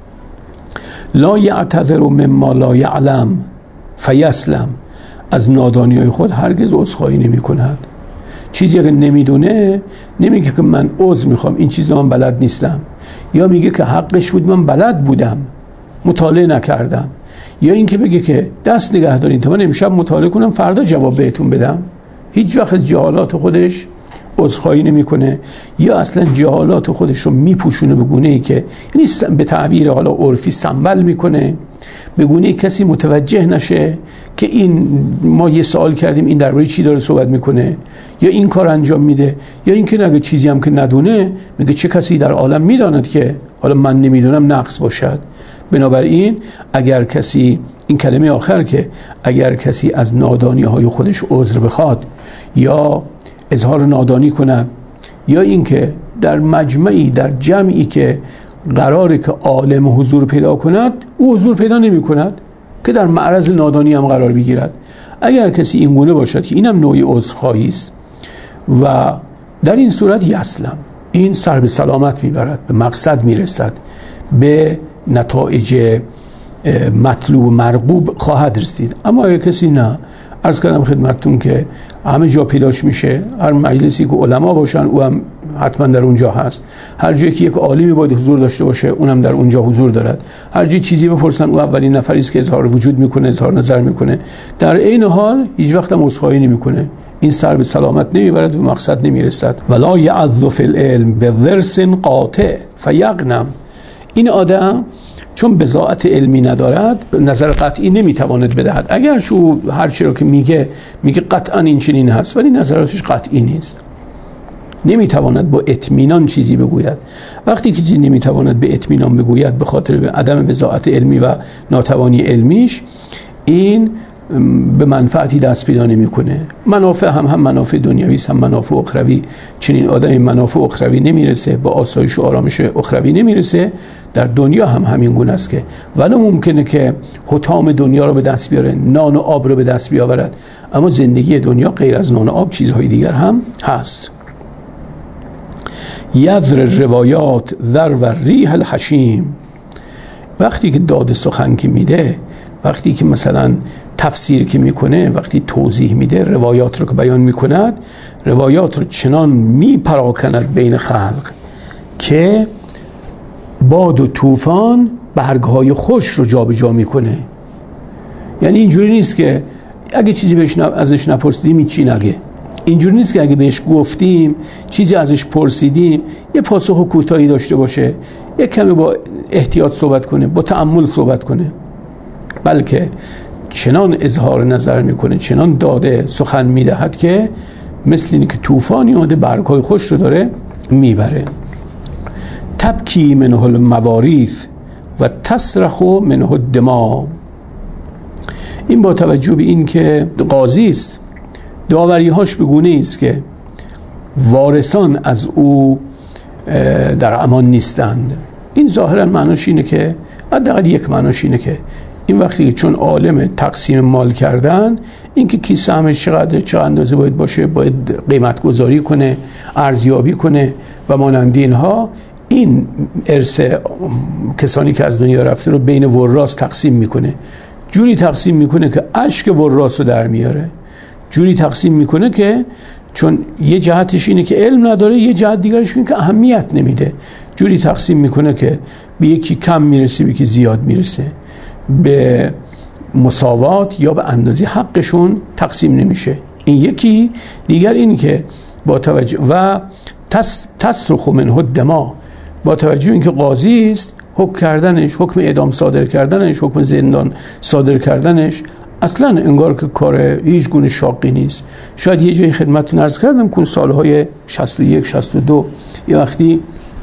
A: لا یعتذر مما لا یعلم فیسلم، از نادانی‌های خود هرگز عذرخواهی نمی‌کند. چیزی اگه نمیدونه نمیگه که من عذر میخوام این چیز رو من بلد نیستم، یا میگه که حقش بود من بلد بودم مطالعه نکردم، یا اینکه بگه که دست نگه دارین تا من امشب مطالعه کنم فردا جواب بهتون بدم. هیچ وقت از جهالات خودش عذرخواهی نمیکنه، یا اصلا جهالات خودش رو میپوشونه به گونه‌ای که یعنی به تعبیر حالا عرفی سنبل میکنه، به گونه‌ای کسی متوجه نشه که این ما یه سوال کردیم این درباره چی داره صحبت میکنه، یا این کار انجام میده، یا اینکه نگه چیزی هم که ندونه میگه چه کسی در عالم میداند که حالا من نمیدونم نقص باشد. بنابراین اگر کسی، این کلمه آخر که اگر کسی از نادانی های خودش عذر بخواد یا اظهار نادانی کند، یا اینکه در مجمعی در جمعی که قراره که عالم حضور پیدا کند او حضور پیدا نمی کند که در معرض نادانی هم قرار بگیرد. اگر کسی این گونه باشد که اینم نوعی عذرخواهی است و در این صورت یسلم، این سر به سلامت میبرد، به مقصد میرسد، به نتایج مطلوب مرغوب خواهد رسید. اما اگر کسی نه، عرض کردم خدمتتون که همه جا پیداش میشه، هر مجلسی که علما باشن او هم حتما در اونجا هست، هر جایی که یک عالمی باید حضور داشته باشه اونم در اونجا حضور دارد، هر جایی چیزی بپرسن او اولین نفری است که اظهار وجود میکنه، اظهار نظر میکنه. در عین حال هیچ وقت هم عذرخواهی نمیکنه. این سر به سلامت نمیبرد و مقصد نمیرسد. ولا یعذ فی العلم بضرس قاطع فیغنم، این آدم چون بضاعت علمی ندارد نظر قطعی نمیتواند بدهد. اگر شو هر چی رو که میگه میگه قطعا این چنین هست، ولی نظراتش قطعی نیست، نمیتواند با اطمینان چیزی بگوید. وقتی که چیزی نمیتواند به اطمینان بگوید به خاطر عدم بضاعت علمی و ناتوانی علمیش، این به منفعتی دست پیدا نمیکنه. منافع هم هم منافع دنیوی هم منافع اخروی. چنین آدمی منافع اخروی نمیرسه، با آسایش و آرامش اخروی نمیرسه. در دنیا هم همین گونه است که ولی ممکنه که حطام دنیا رو به دست بیاره، نان و آب رو به دست بیاورد، اما زندگی دنیا غیر از نان و آب چیزهای دیگر هم هست. یذر روایات ذر و ریح الحشیم، وقتی که داد سخن که میده، وقتی که مثلا تفسیر که میکنه، وقتی توضیح میده، روایات رو که بیان میکند، روایات رو چنان میپراکند بین خلق که باد و طوفان برگهای خوش رو جا به جا میکنه. یعنی اینجوری نیست که اگه چیزی بهش ازش نپرسیدیم هیچی نگه، اینجوری نیست که اگه بهش گفتیم چیزی ازش پرسیدیم یه پاسخ کوتاهی داشته باشه، یه کمی با احتیاط صحبت کنه، با تأمل صحبت کنه، بلکه چنان اظهار نظر میکنه، چنان داده سخن میدهد که مثل اینه که طوفانی اومده برگهای خوش رو داره میبره. تبکی منه المواریث و تصرخ منه الدماء، این با توجه به این که قاضی است، داوری‌هاش به گونه‌ای است که وارثان از او در امان نیستند. این ظاهرا معناش اینه که، حداقل یک معناش اینه که این وقتی چون عالم تقسیم مال کردن، این که کی سهمش چقدر چه اندازه باید باشه، باید قیمت گذاری کنه، ارزیابی کنه و مانند اینها، این ارث کسانی که از دنیا رفته رو بین وراث تقسیم میکنه. جوری تقسیم میکنه که اشک وراث رو در میاره، جوری تقسیم میکنه که چون یه جهتش اینه که علم نداره، یه جهت دیگرش اینه که اهمیت نمیده، جوری تقسیم میکنه که به یکی کم میرسه به یکی زیاد میرسه، به مساوات یا به اندازه حقشون تقسیم نمیشه. این یکی. دیگر این که با توجه و تصرخ منه الدماء، با توجه این که قاضی است، حکم کردنش، حکم اعدام صادر کردنش، حکم زندان صادر کردنش اصلا انگار که کار هیچ گونه شاقی نیست. شاید یه جایی خدمتتون عرض کردم که سالهای شصت و یک شصت و دو یه وقتی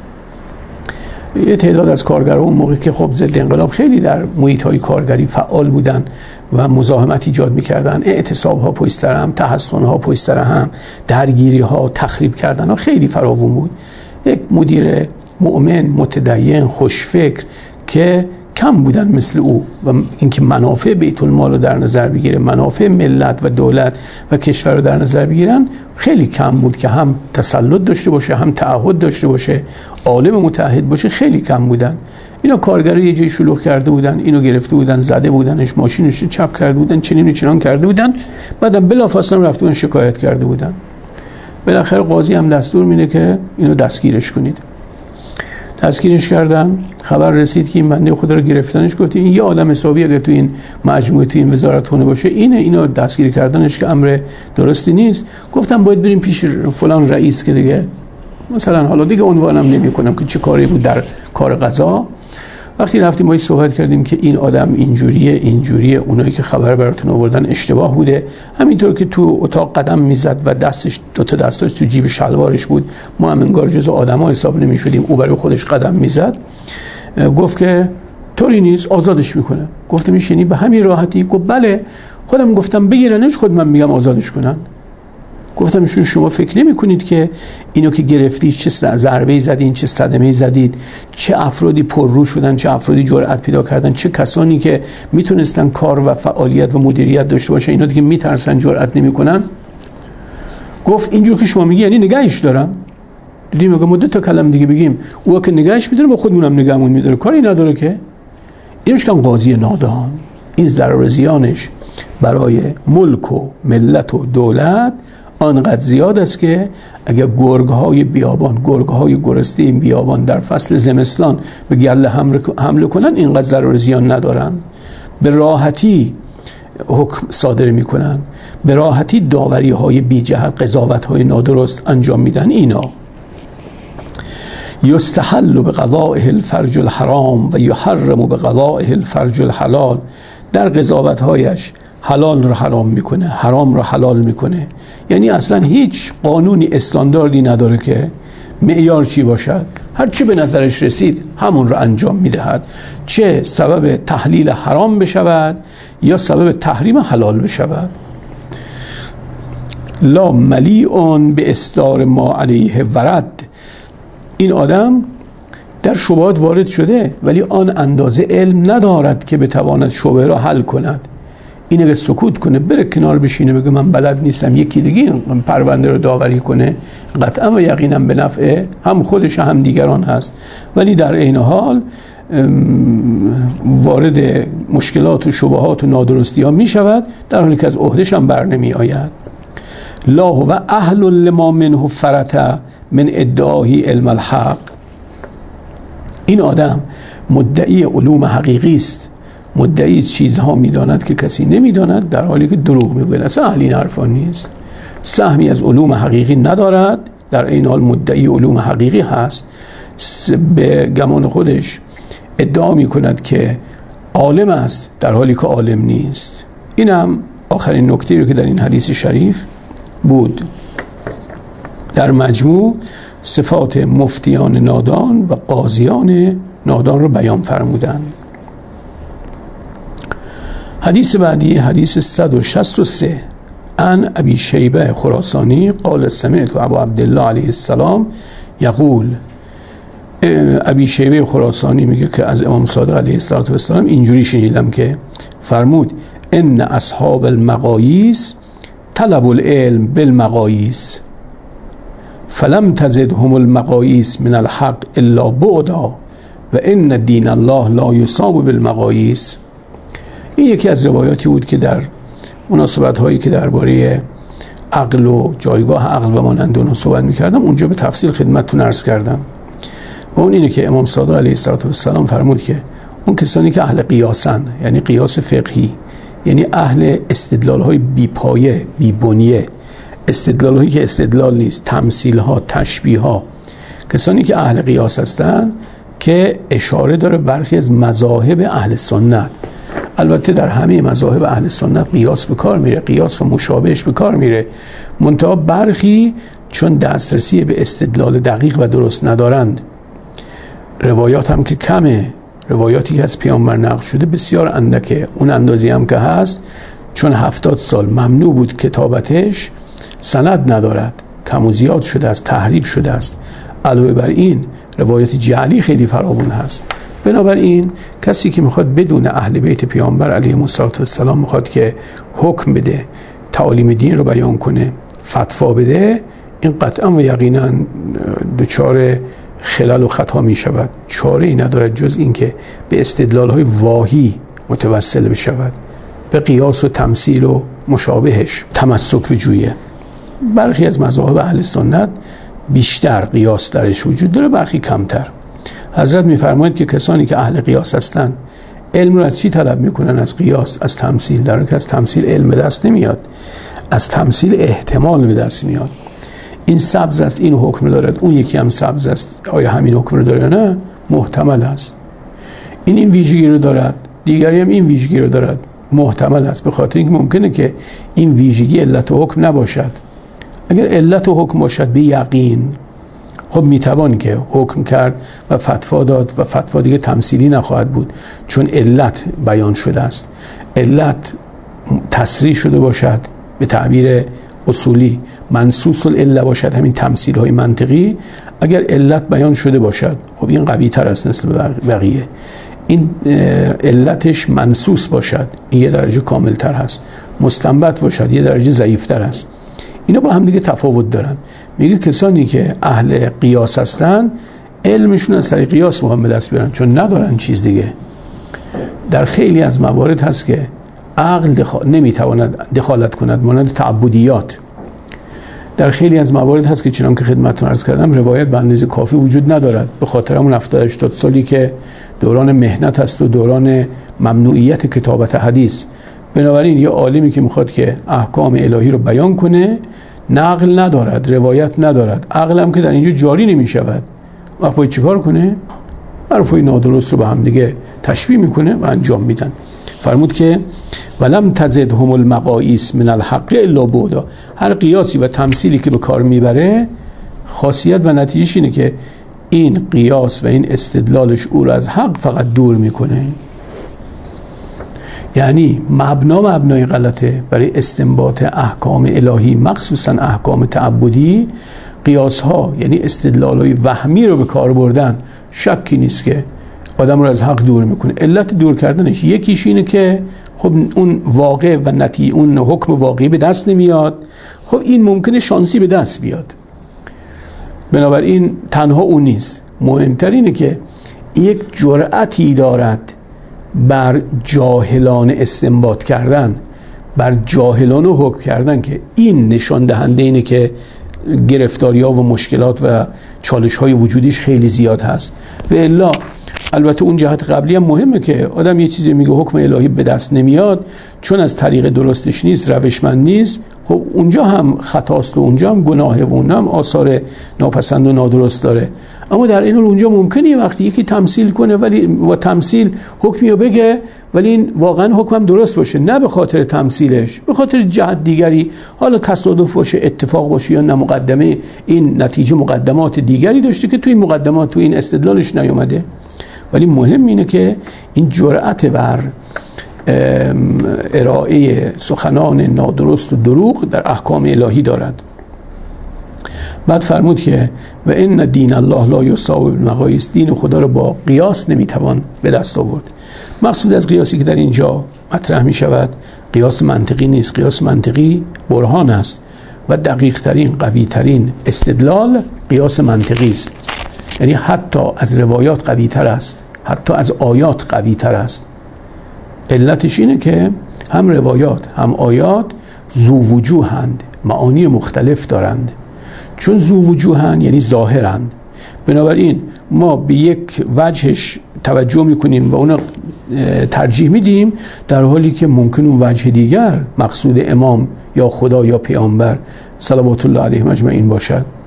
A: یه تعداد از کارگران اون موقع که خب ضد انقلاب خیلی در محیط‌های کارگری فعال بودن و مزاحمت ایجاد می‌کردن، اعتصاب‌ها پشت سر هم، تحصن‌ها پشت سر هم، درگیری‌ها، تخریب کردن‌ها خیلی فراوون بود. یک مدیر مؤمن، متدین، خوشفکر که کم بودن مثل او و اینکه منافع بیت المال رو در نظر بگیره، منافع ملت و دولت و کشور رو در نظر بگیرن خیلی کم بود که هم تسلط داشته باشه، هم تعهد داشته باشه، عالم متعهد باشه، خیلی کم بودن. اینا کارگرا یه جای شلوغ کرده بودن، اینو گرفته بودن، زده بودنش، ماشینش چپ کرده بودن، چنین و چنان کرده بودن، بعدم بلافاصله رفته بودن شکایت کرده بودن. بالاخره قاضی هم دستور میده که اینو دستگیرش کنید. دستگیرش کردن، خبر رسید که این بنده خدا رو گرفتنش، گفت این یه آدم حسابی اگه تو این مجموعه تو این وزارت خونه باشه اینه، اینو دستگیر کردنش که امر درستی نیست. گفتم باید بریم پیش فلان رئیس که دیگه مثلا حالا دیگه عنوانم نمی‌کنم که چه کاری بود در کار قضا. وقتی رفتیم باید صحبت کردیم که این آدم اینجوریه اینجوریه، اونایی که خبر براتون آوردن اشتباه بوده، همینطور که تو اتاق قدم میزد و دستش دو تا دستاش تو جیب شلوارش بود، ما هم انگار جزو آدما حساب نمی‌شدیم، او برای خودش قدم میزد. گفت که طوری نیست، آزادش میکنه. گفتم میشینی به همین راحتی؟ گفت بله. خودم گفتم بگیرنش، خود من میگم آزادش کنن. گفتم ایشون شما فکر نمی کنید که اینو که گرفتید چه ضربه‌ای زدین، چه صدمه‌ای زدید، چه افرادی پررو شدن، چه افرادی جرأت پیدا کردن، چه کسانی که میتونستن کار و فعالیت و مدیریت داشته باشن اینا دیگه میترسن، جرأت نمیکنن. گفت اینجور که شما میگی یعنی نگهش دارم؟ دیدیم میگم مدت تا کلم دیگه بگیم او که نگهش میداره با خودمونم نگهمون میداره، کاری نداره که. اینش کم قاضی نادان، این ضرر و زیانش برای ملک و ملت و دولت آنقدر زیاد است که اگر گرگ‌های بیابان، گرگ‌های گرسنه این بیابان در فصل زمستان به گله حمله کنن اینقدر ضرر و زیان ندارن، به راحتی حکم صادر میکنن، به راحتی داوری‌های بی جهت، قضاوت‌های نادرست انجام میدن. اینا یستحل بقضائه الفرج الحرام و یحرم بقضائه الفرج الحلال، در قضاوت‌هایش حلال رو حرام میکنه، حرام رو حلال میکنه. یعنی اصلا هیچ قانونی استانداردی نداره که معیار چی باشد، هر چی به نظرش رسید همون رو انجام میدهد، چه سبب تحلیل حرام بشود یا سبب تحریم حلال بشود. لا ملیعون به اصدار ما علیه ورد، این آدم در شبهات وارد شده ولی آن اندازه علم ندارد که بتواند شبهه را حل کند. این اگه سکوت کنه، بره کنار بشینه بگه من بلد نیستم، یکی دیگه پرونده رو داوری کنه، قطعا و یقینا به نفع هم خودش هم دیگران هست، ولی در این حال وارد مشکلات و شبهات و نادرستی ها می شود در حالی که از عهده‌ش هم بر نمی آید. لا و اهل لما منه فرط من ادعای علم الحق، این آدم مدعی علوم حقیقی است، مدعی چیزها میداند که کسی نمیداند، در حالی که دروغ میگوید. اصلا اهل این حرفا نیست، سهمی از علوم حقیقی ندارد، در این حال مدعی علوم حقیقی هست، به گمان خودش ادعا میکند که عالم است در حالی که عالم نیست. اینم آخرین نکته رو که در این حدیث شریف بود. در مجموع صفات مفتیان نادان و قاضیان نادان رو بیان فرمودند. حدیث بعدی حدیث صد و شصت و سه عن ابی شیبه خراسانی قال سمعت ابو عبدالله علیه السلام یقول، ابی شیبه خراسانی میگه که از امام صادق علیه السلام اینجوری شنیدم که فرمود ان اصحاب المقاییس طلب العلم بالمقاییس فلم تزدهم المقاییس من الحق الا بعدا و ان دین الله لا یصاب بالمقاییس. این یکی از روایاتی بود که در مناسبت هایی که درباره عقل و جایگاه عقل و مانند اونها صحبت می‌کردم اونجا به تفصیل خدمتتون عرض کردم. و اون اینه که امام صادق علیه السلام فرمود که اون کسانی که اهل قیاسن، یعنی قیاس فقهی، یعنی اهل استدلال های بی پایه، بی بنیه، استدلال هایی که استدلال نیست، تمثیل ها، تشبیه ها، کسانی که اهل قیاس هستن که اشاره داره برخی از مذاهب اهل سنت. البته در همه مذاهب اهل سنت قیاس به کار میره، قیاس و مشابهش به کار میره، منتها برخی چون دسترسی به استدلال دقیق و درست ندارند، روایات هم که کمه، روایاتی که از پیامبر نقل شده بسیار اندکه، اون اندازی هم که هست چون هفتاد سال ممنوع بود کتابتش سند ندارد، کم و زیاد شده است، تحریف شده است. علاوه بر این روایت جعلی خیلی فراوان هست. بنابراین کسی که میخواد بدون اهل بیت پیامبر علیهم السلام میخواد که حکم بده، تعالیم دین رو بیان کنه، فتوا بده، این قطعا و یقینا دچار خلل و خطا میشود. چاره ای ندارد جز این که به استدلال های واهی متوسل بشود، به قیاس و تمثیل و مشابهش تمسک بجویه. برخی از مذاهب اهل سنت بیشتر قیاس درش وجود داره، برخی کمتر. حضرت میفرمایند که کسانی که اهل قیاس هستند علم رو از چی طلب میکنن؟ از قیاس، از تمثیل. در حالی که از تمثیل علم به دست نمیاد، از تمثیل احتمال به دست میاد. این سبز است، این حکم دارد، اون یکی هم سبز است، آیا همین حکم رو داره؟ نه، محتمل است. این این ویژگی رو دارد، دیگری هم این ویژگی رو دارد، محتمل است. به خاطر اینکه ممکنه که این ویژگی علت و حکم نباشد. اگر علت و حکم باشد به یقین، خب میتوان که حکم کرد و فتوا داد و فتوا دیگه تمثیلی نخواهد بود، چون علت بیان شده است. علت تصریح شده باشد، به تعبیر اصولی منصوص العله باشد، همین تمثیل های منطقی. اگر علت بیان شده باشد، خب این قوی تر است نسبت بقیه. این علتش منصوص باشد، این یه درجه کامل تر هست. مستنبط باشد، یه درجه ضعیف تر است. اینا با هم دیگه تفاوت دارن. میگه کسانی که اهل قیاس هستن علمشون از طریق قیاس مهم به دست بیارن، چون ندارن چیز دیگه. در خیلی از موارد هست که عقل دخال... نمیتواند دخالت کند، مانند تعبدیات. در خیلی از موارد هست که چنان که خدمتتون عرض کردم روایت به اندازه کافی وجود ندارد، به خاطر همون هفتاد هشتاد سالی که دوران مهنت است و دوران ممنوعیت کتابت حدیث. بنابراین یه عالمی که میخواد که احکام الهی رو بیان کنه نقل ندارد، روایت ندارد، عقل هم که در اینجا جاری نمیشود، وقت باید چیکار کنه؟ حرفای نادرست رو به هم دیگه تشبیه میکنه و انجام میدن. فرمود که ولم تزدهم المقاییس من الحق الا بعدا. هر قیاسی و تمثیلی که به کار میبره خاصیت و نتیجهش اینه که این قیاس و این استدلالش او رو از حق فقط دور میکنه. یعنی مبنا مبنای غلطه برای استنباط احکام الهی، مخصوصا احکام تعبدی. قیاس ها یعنی استدلال های وهمی رو به کار بردن، شکی نیست که آدم رو از حق دور میکنه. علت دور کردنش یکیش اینه که خب اون واقع و نتیجه، اون حکم واقعی به دست نمیاد. خب این ممکنه شانسی به دست بیاد، بنابراین تنها اون نیست. مهمتر اینه که یک جرأتی دارد بر جاهلان استنباط کردن، بر جاهلان حکم کردن، که این نشان دهنده اینه که گرفتاری‌ها و مشکلات و چالش‌های وجودیش خیلی زیاد هست. و الا البته اون جهت قبلی هم مهمه که آدم یه چیزی میگه حکم الهی به دست نمیاد چون از طریق درستش نیست، روشمند نیست، خب اونجا هم خطاست و اونجا هم گناهه و اونجا هم آثار ناپسند و نادرست داره. اما در این اونجا ممکنه یه وقتی یکی تمثیل کنه ولی با تمثیل حکمی رو بگه ولی این واقعا حکمم درست باشه، نه به خاطر تمثیلش، به خاطر جهت دیگری، حالا تصادف باشه، اتفاق باشه، یا نه مقدمه این نتیجه مقدمات دیگری داشته که تو این مقدمات تو این استدلالش نیومده. ولی مهم اینه که این جرأت بر ارائه سخنان نادرست و دروغ در احکام الهی دارد. بعد فرمود که و ان دین الله لا یساوی بالمقاییس، دین خدا رو با قیاس نمیتوان به دست آورد. مقصود از قیاسی که در اینجا مطرح می شود قیاس منطقی نیست. قیاس منطقی برهان است و دقیق ترین، قوی ترین استدلال قیاس منطقی است. یعنی حتی از روایات قوی تر است، حتی از آیات قوی تر است. علتش اینه که هم روایات هم آیات ذو وجوهند، معانی مختلف دارند. چون ذو وجوهند یعنی ظاهرند، بنابراین ما به یک وجهش توجه میکنیم و اون ترجیح میدیم، در حالی که ممکن اون وجه دیگر مقصود امام یا خدا یا پیامبر صلوات الله علیهم اجمعین باشد.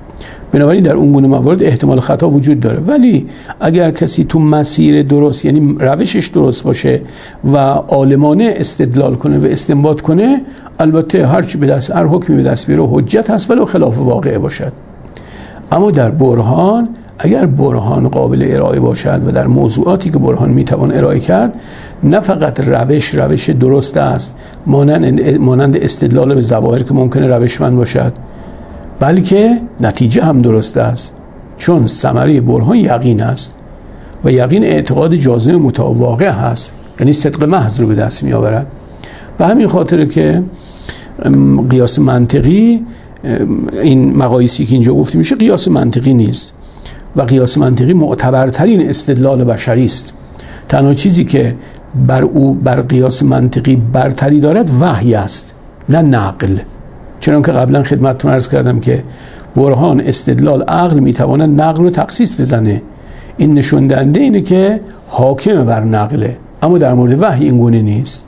A: بنابراین در اون گونه موارد احتمال خطا وجود داره. ولی اگر کسی تو مسیر درست، یعنی روشش درست باشه و عالمانه استدلال کنه و استنباط کنه، البته هر چی به دست، هر حکمی به دست بیاره حجت هست ولو خلاف واقعه باشد. اما در برهان، اگر برهان قابل ارائه باشد و در موضوعاتی که برهان میتوان ارائه کرد، نه فقط روش روش درست است مانند مانند استدلال به ظواهر که ممکنه روشمند باشد، بلکه نتیجه هم درست است، چون ثمره برهان یقین است و یقین اعتقاد جازم متواقع هست، یعنی صدق محض رو به دست می آورد. به همین خاطر که قیاس منطقی، این مقایسی که اینجا گفته میشه قیاس منطقی نیست و قیاس منطقی معتبرترین استدلال بشری است. تنها چیزی که بر او بر قیاس منطقی برتری دارد وحی است، نه نقل. چون که قبلا خدمتتون عرض کردم که برهان، استدلال، عقل میتواند نقل رو تخصیص بزنه. این نشون دهنده اینه که حاکم بر نقله، اما در مورد وحی این گونه نیست.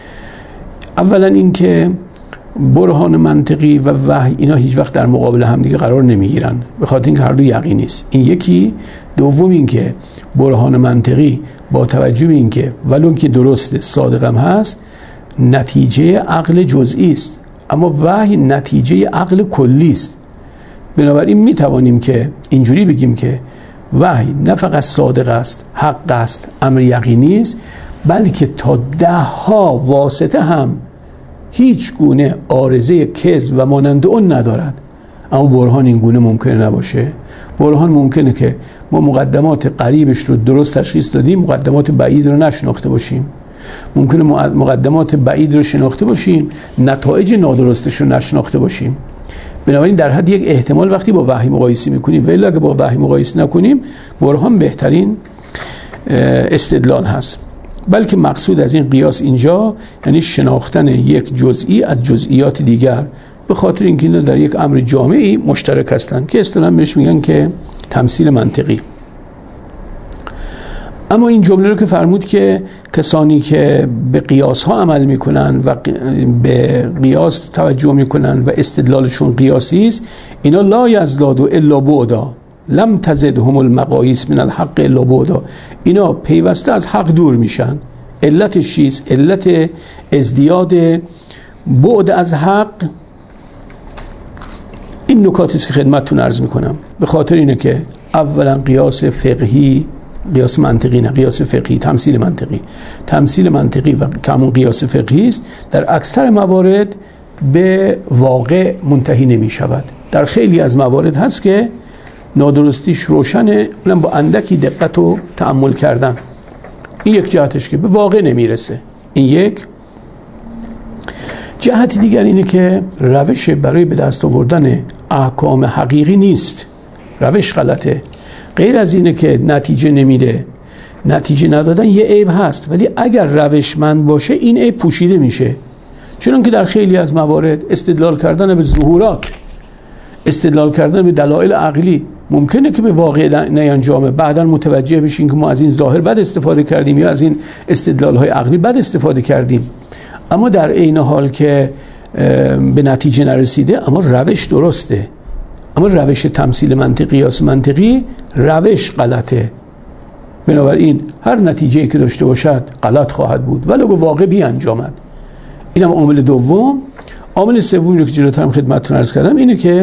A: اولا این که برهان منطقی و وحی اینا هیچ وقت در مقابل هم دیگه قرار نمیگیرن، به خاطر اینکه هر دو یقینی است. این یکی. دوم این که برهان منطقی با توجه به این که ولو که درسته، صادقم هست، نتیجه عقل جزئی است، اما وحی نتیجه عقل کلی است. بنابراین می توانیم که اینجوری بگیم که وحی نه فقط صادق است، حق است، امر یقینی است، بلکه تا ده ها واسطه هم هیچ گونه عارضه کذب و مانند اون ندارد. اما برهان این گونه ممکنه نباشه. برهان ممکنه که ما مقدمات قریبش رو درست تشخیص دادیم، مقدمات بعید رو نشناخته باشیم. ممکنه مقدمات بعید رو شناخته باشیم، نتایج نادرستش رو نشناخته باشیم. بنابراین در حد یک احتمال وقتی با وحی مقایسه میکنیم، ولی اگه با وحی مقایسه نکنیم، برهان بهترین استدلال هست. بلکه مقصود از این قیاس اینجا یعنی شناختن یک جزئی از جزئیات دیگر، به خاطر اینکه اینا در یک امر جامعی مشترک هستند که اصطلاحاً بهش میگن که تمثیل منطقی. اما این جمله رو که فرمود که کسانی که به قیاس ها عمل میکنن و به قیاس توجه میکنن و استدلالشون قیاسی است، اینا لا یزدادوا الا بعدا لم تزدهم المقاییس من الحق الا بعدا، اینا پیوسته از حق دور میشن. علتش چیست؟ علت ازدیاد بعد از حق این نکاتی که خدمتتون عرض میکنم. به خاطر اینه که اولا قیاس فقهی، قیاس منطقی نه، قیاس فقهی، تمثیل منطقی تمثیل منطقی و کمون قیاس فقهی است، در اکثر موارد به واقع منتهی نمی شود. در خیلی از موارد هست که نادرستیش روشنه، اونم با اندکی دقت و تأمل کردن. این یک جهتش که به واقع نمیرسه. این یک جهت دیگر اینه که روش برای به دست آوردن احکام حقیقی نیست، روش غلطه. غیر از اینه که نتیجه نمیده، نتیجه ندادن یه عیب هست، ولی اگر روشمند باشه این عیب پوشیده میشه. چون که در خیلی از موارد استدلال کردن به ظهورات، استدلال کردن به دلایل عقلی ممکنه که به واقع نینجامه، بعداً متوجه بشین که ما از این ظاهر بد استفاده کردیم یا از این استدلال‌های عقلی بد استفاده کردیم. اما در عین حال که به نتیجه نرسیده، اما روش درسته. اما روش تمثیل منطقی، قیاس منطقی، روش غلطه. بنابراین هر نتیجه‌ای که داشته باشد غلط خواهد بود ولو به واقع بی انجامد. اینم عامل دوم. عامل سومی رو که جلوتر هم خدمتتون عرض کردم اینه که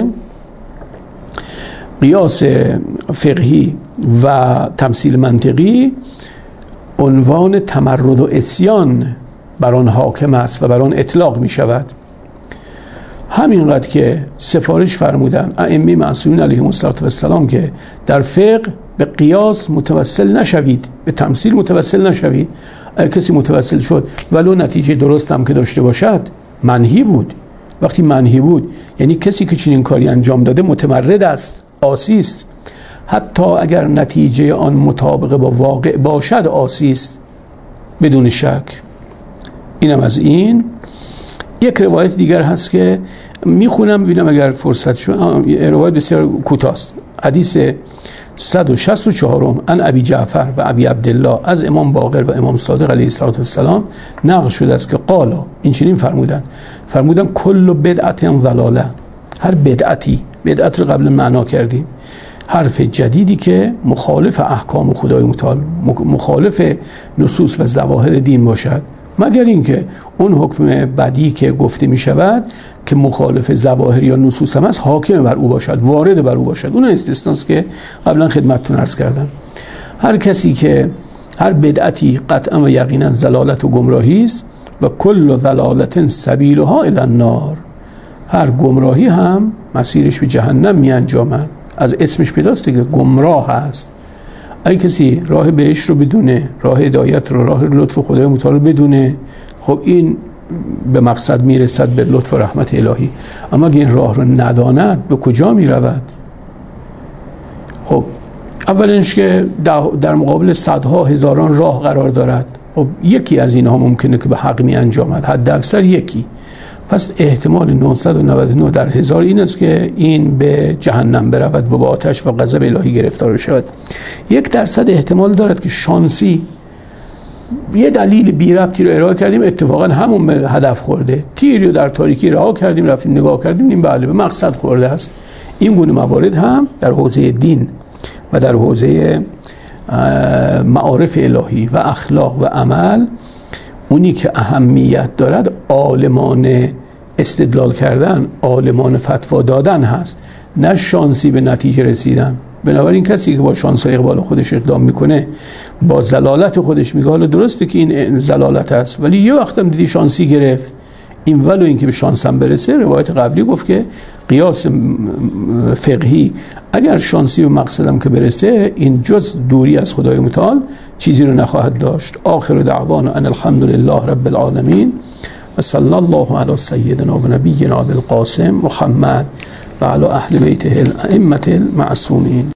A: قیاس فقهی و تمثیل منطقی عنوان تمرد و عصیان بر آن حاکم است و بر آن اطلاق می شود. همینقدر که سفارش فرمودن ائمه معصومین علیهم السلام که در فقه به قیاس متوسل نشوید، به تمثیل متوسل نشوید. اگه کسی متوسل شد ولو نتیجه درست هم که داشته باشد منهی بود. وقتی منهی بود یعنی کسی که چنین کاری انجام داده متمرد است، عاصی است. حتی اگر نتیجه آن مطابق با واقع باشد عاصی است بدون شک. اینم از این. یک روایت دیگر هست که میخونم ببینم اگر فرصت شد. روایت بسیار کوتاه است. حدیث صد و شصت و چهار ان ابی جعفر و ابی عبدالله از امام باقر و امام صادق علیه السلام نقل شده است که قالا این چنین فرمودن فرمودن کل بدعت ضلاله، هر بدعتی، بدعت رو قبل معنا کردیم، حرف جدیدی که مخالف احکام خدای متعال، مخالف نصوص و ظواهر دین باشد، مگر اینکه اون حکم بدی که گفته می شود که مخالف ظواهر یا نصوص هم است حاکم بر او باشد، وارد بر او باشد. اون استثناست که قبلا خدمتتون عرض کردم. هر کسی که هر بدعتی قطعا و یقینا ضلالت و گمراهی است و کل ضلالت سبیلها الی النار، هر گمراهی هم مسیرش به جهنم می انجامد. از اسمش پیداست دیگه، گمراه هست. اگه کسی راه بهش رو بدونه، راه هدایت رو، راه لطف خدای متعال رو بدونه، خب این به مقصد میرسد به لطف و رحمت الهی. اما اگه این راه رو نداند به کجا میرود؟ خب اولش که در مقابل صدها هزاران راه قرار دارد، خب یکی از اینها ممکنه که به حق می انجامد، حد اکثر یکی. پس احتمال نهصد و نود و نه در هزار این است که این به جهنم برود و با آتش و غضب الهی گرفتار بشود. یک درصد احتمال دارد که شانسی یه دلیل بی ربطی رو ارائه کردیم، اتفاقا همون به هدف خورده، تیری رو در تاریکی رها کردیم، رفتیم نگاه کردیم، این بله به مقصد خورده است. این گونه موارد هم در حوزه دین و در حوزه معارف الهی و اخلاق و عمل، اونی که اهمیت دارد عالمان استدلال کردن، عالمان فتوا دادن هست، نه شانسی به نتیجه رسیدن. بنابراین کسی که با شانس و اقبال خودش اقدام میکنه، با زلالت خودش میگه حالا درسته که این زلالت است ولی یه وقت هم دیدی شانسی گرفت، این ولو این که به شانسم برسه. روایت قبلی گفت که قیاس فقهی اگر شانسی به مقصدم که برسه، این جز دوری از خدای متعال چیزی رو نخواهد داشت. آخر دعوانا ان الحمد لله رب العالمین و صلی الله علی سیدنا و نبینا ابی القاسم محمد و علی اهل بیته الائمه المعصومین.